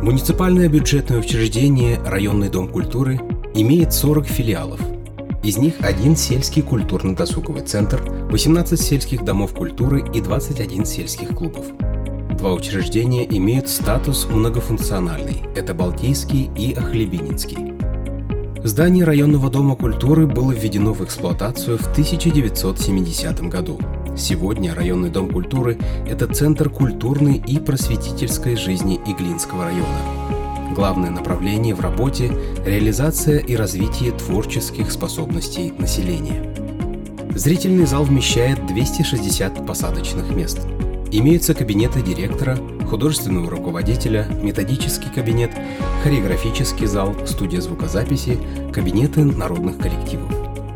Муниципальное бюджетное учреждение «Районный дом культуры» имеет 40 филиалов. Из них один сельский культурно-досуговый центр, 18 сельских домов культуры и 21 сельских клубов. Два учреждения имеют статус многофункциональный – это Балтийский и Охлебининский. Здание Районного дома культуры было введено в эксплуатацию в 1970 году. Сегодня Районный дом культуры – это центр культурной и просветительской жизни Иглинского района. Главное направление в работе – реализация и развитие творческих способностей населения. Зрительный зал вмещает 260 посадочных мест. Имеются кабинеты директора, художественного руководителя, методический кабинет, хореографический зал, студия звукозаписи, кабинеты народных коллективов.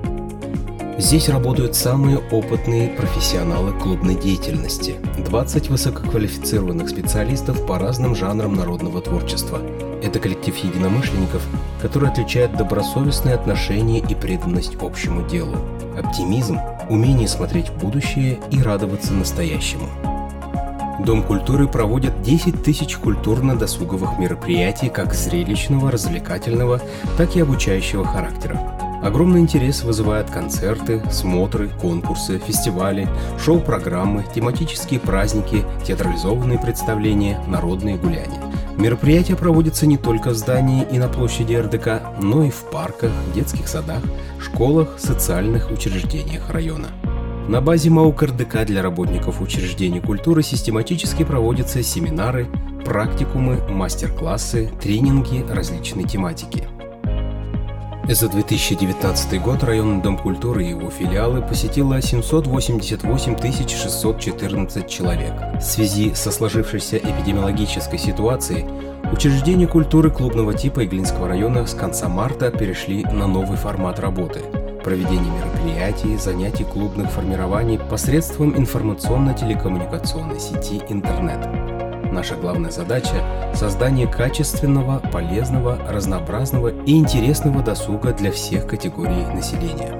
Здесь работают самые опытные профессионалы клубной деятельности, 20 высококвалифицированных специалистов по разным жанрам народного творчества. Это коллектив единомышленников, который отличает добросовестное отношение и преданность общему делу, оптимизм, умение смотреть в будущее и радоваться настоящему. Дом культуры проводит 10 тысяч культурно-досуговых мероприятий как зрелищного, развлекательного, так и обучающего характера. Огромный интерес вызывают концерты, смотры, конкурсы, фестивали, шоу-программы, тематические праздники, театрализованные представления, народные гуляния. Мероприятия проводятся не только в здании и на площади РДК, но и в парках, детских садах, школах, социальных учреждениях района. На базе МАУК РДК для работников учреждений культуры систематически проводятся семинары, практикумы, мастер-классы, тренинги различной тематики. За 2019 год Районный дом культуры и его филиалы посетило 788 614 человек. В связи со сложившейся эпидемиологической ситуацией учреждения культуры клубного типа Иглинского района с конца марта перешли на новый формат работы – проведение мероприятий, занятий клубных формирований посредством информационно-телекоммуникационной сети интернет. Наша главная задача – создание качественного, полезного, разнообразного и интересного досуга для всех категорий населения.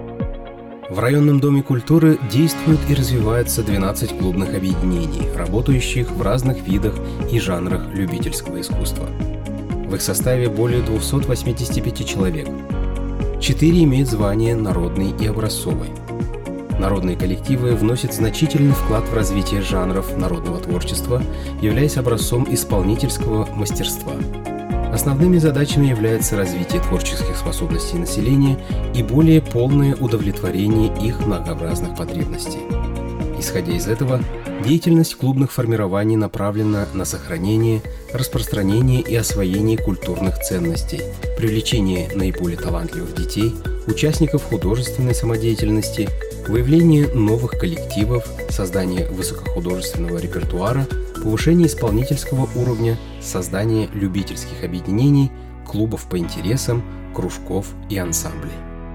В Районном доме культуры действуют и развиваются 12 клубных объединений, работающих в разных видах и жанрах любительского искусства. В их составе более 285 человек. 4 имеют звание «Народный» и «Образцовый». Народные коллективы вносят значительный вклад в развитие жанров народного творчества, являясь образцом исполнительского мастерства. Основными задачами является развитие творческих способностей населения и более полное удовлетворение их многообразных потребностей. Исходя из этого, деятельность клубных формирований направлена на сохранение, распространение и освоение культурных ценностей, привлечение наиболее талантливых детей, участников художественной самодеятельности, выявление новых коллективов, создание высокохудожественного репертуара, повышение исполнительского уровня, создание любительских объединений, клубов по интересам, кружков и ансамблей.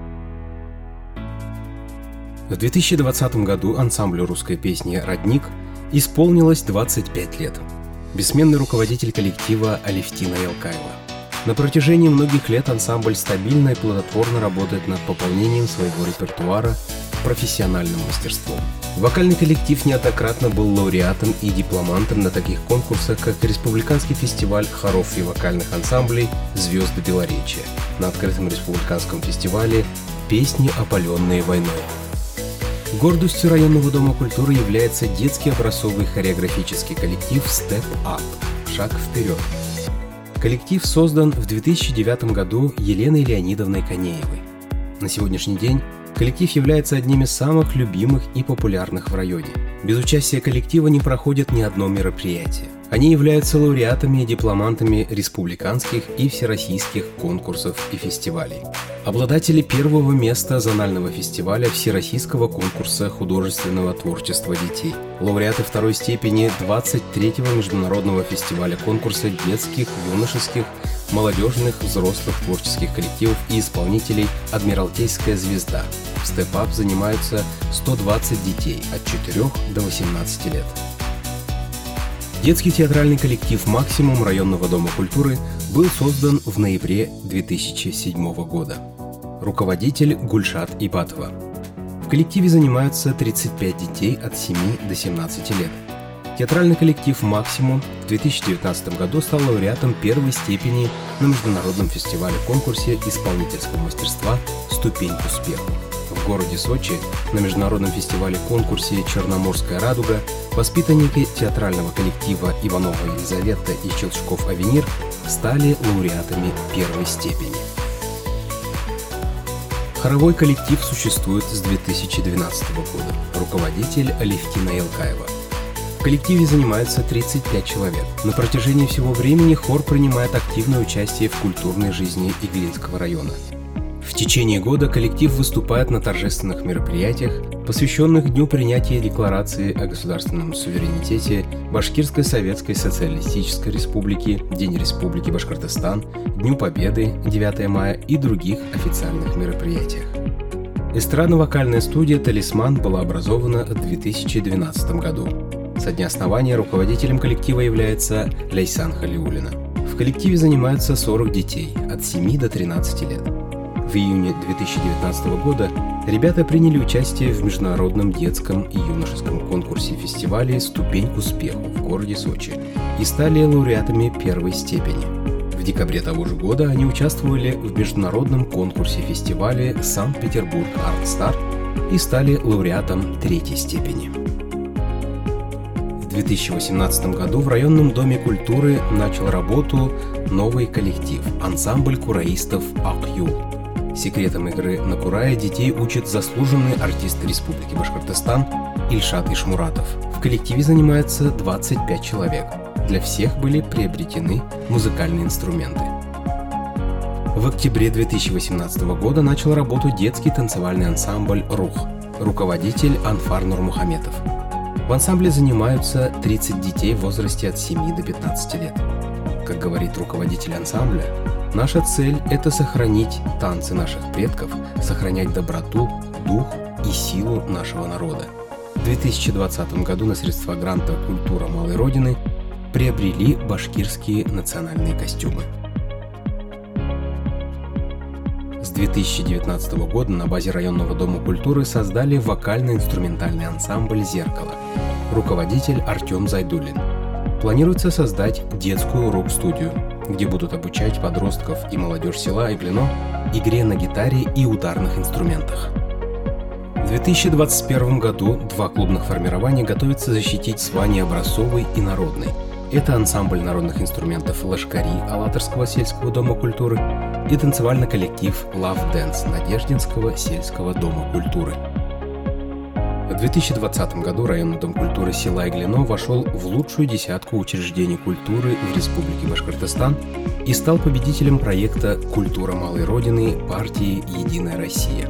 В 2020 году ансамблю русской песни «Родник» исполнилось 25 лет. Бессменный руководитель коллектива Алевтина Ялкаева. На протяжении многих лет ансамбль стабильно и плодотворно работает над пополнением своего репертуара профессиональным мастерством. Вокальный коллектив неоднократно был лауреатом и дипломантом на таких конкурсах, как Республиканский фестиваль хоров и вокальных ансамблей «Звезды Белоречия», на открытом республиканском фестивале «Песни, опаленные войной». Гордостью Районного дома культуры является детский образцовый хореографический коллектив «Step Up» – «Шаг вперед». Коллектив создан в 2009 году Еленой Леонидовной Конеевой. На сегодняшний день коллектив является одним из самых любимых и популярных в районе. Без участия коллектива не проходит ни одно мероприятие. Они являются лауреатами и дипломантами республиканских и всероссийских конкурсов и фестивалей. Обладатели первого места зонального фестиваля Всероссийского конкурса художественного творчества детей. Лауреаты второй степени 23-го международного фестиваля конкурса детских, юношеских, молодежных, взрослых творческих коллективов и исполнителей «Адмиралтейская звезда». В Step Up занимаются 120 детей от 4 до 18 лет. Детский театральный коллектив «Максимум» Районного дома культуры был создан в ноябре 2007 года. Руководитель Гульшат Ибатова. В коллективе занимаются 35 детей от 7 до 17 лет. Театральный коллектив «Максимум» в 2019 году стал лауреатом первой степени на международном фестивале-конкурсе исполнительского мастерства «Ступень к успеху». В городе Сочи на международном фестивале-конкурсе «Черноморская радуга» воспитанники театрального коллектива Иванова Елизавета и Щелчков Авенир стали лауреатами первой степени. Хоровой коллектив существует с 2012 года. Руководитель Алевтина Елкаева. В коллективе занимается 35 человек. На протяжении всего времени хор принимает активное участие в культурной жизни Иглинского района. В течение года коллектив выступает на торжественных мероприятиях, посвященных Дню принятия Декларации о государственном суверенитете Башкирской Советской Социалистической Республики, День Республики Башкортостан, Дню Победы 9 мая и других официальных мероприятиях. Эстрадно-вокальная студия «Талисман» была образована в 2012 году. Со дня основания руководителем коллектива является Ляйсан Халиуллина. В коллективе занимаются 40 детей от 7 до 13 лет. В июне 2019 года ребята приняли участие в международном детском и юношеском конкурсе фестиваля «Ступень к успеху» в городе Сочи и стали лауреатами первой степени. В декабре того же года они участвовали в международном конкурсе фестиваля «Санкт-Петербург Арт Стар» и стали лауреатом третьей степени. В 2018 году в районном доме культуры начал работу новый коллектив – ансамбль кураистов «Ак-Юл». Секретом игры на курае детей учит заслуженный артист Республики Башкортостан Ильшат Ишмуратов. В коллективе занимается 25 человек. Для всех были приобретены музыкальные инструменты. В октябре 2018 года начал работу детский танцевальный ансамбль «Рух», руководитель Анфар Нурмухаметов. В ансамбле занимаются 30 детей в возрасте от 7 до 15 лет. Как говорит руководитель ансамбля, наша цель – это сохранить танцы наших предков, сохранять доброту, дух и силу нашего народа. В 2020 году на средства гранта «Культура малой Родины» приобрели башкирские национальные костюмы. С 2019 года на базе районного дома культуры создали вокально-инструментальный ансамбль «Зеркало». Руководитель Артем Зайдуллин. Планируется создать детскую рок-студию, где будут обучать подростков и молодежь села Иглино игре на гитаре и ударных инструментах. В 2021 году два клубных формирования готовятся защитить звание образцовый и народный. Это ансамбль народных инструментов «Лашкари» Алатырского сельского дома культуры и танцевальный коллектив «Love Dance» Надеждинского сельского дома культуры. В 2020 году районный дом культуры села Иглино вошел в лучшую десятку учреждений культуры в Республике Башкортостан и стал победителем проекта «Культура малой Родины» партии «Единая Россия».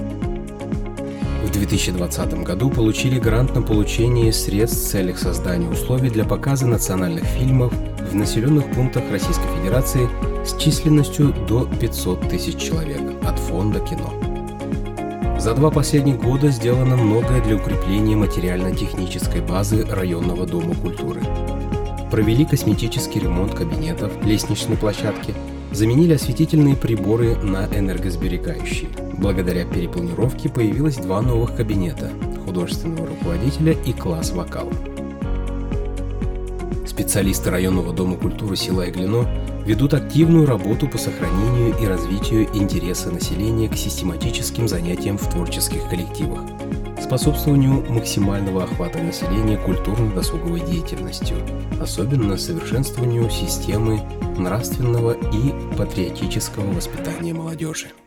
В 2020 году получили грант на получение средств в целях создания условий для показа национальных фильмов в населенных пунктах Российской Федерации с численностью до 500 тысяч человек от фонда кино. За 2 последних года сделано многое для укрепления материально-технической базы районного дома культуры. Провели косметический ремонт кабинетов, лестничной площадки, заменили осветительные приборы на энергосберегающие. Благодаря перепланировке появилось 2 новых кабинета – художественного руководителя и класс вокала. Специалисты районного дома культуры села Иглино ведут активную работу по сохранению и развитию интереса населения к систематическим занятиям в творческих коллективах, способствованию максимального охвата населения культурно-досуговой деятельностью, особенно совершенствованию системы нравственного и патриотического воспитания молодежи.